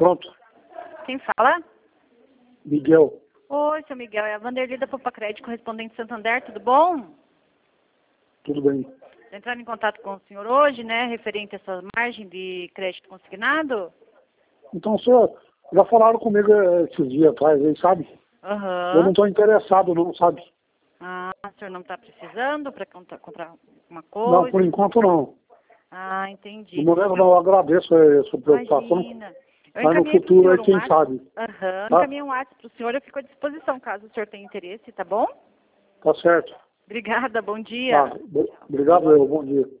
Pronto. Quem fala? Miguel. Oi, seu Miguel. É a Vanderlei da Popacred, correspondente de Santander. Tudo bom? Tudo bem. Tô entrando em contato com o senhor hoje, né? Referente a essa margem de crédito consignado? Então, o senhor, já falaram comigo esses dias atrás, aí, sabe? Eu não Aham. estou interessado, não, sabe? Ah, o senhor não está precisando para comprar alguma Não, coisa? por enquanto não. Ah, No entendi. momento não, eu agradeço a sua preocupação, Imagina. Eu mas no encaminhei para o futuro senhor aí, um quem WhatsApp. sabe, Aham. tá? Encaminhei um WhatsApp para o senhor. Eu fico à disposição caso o senhor tenha interesse, tá bom? Tá certo. Obrigada. Bom Tá. dia. Obrigado, bom dia.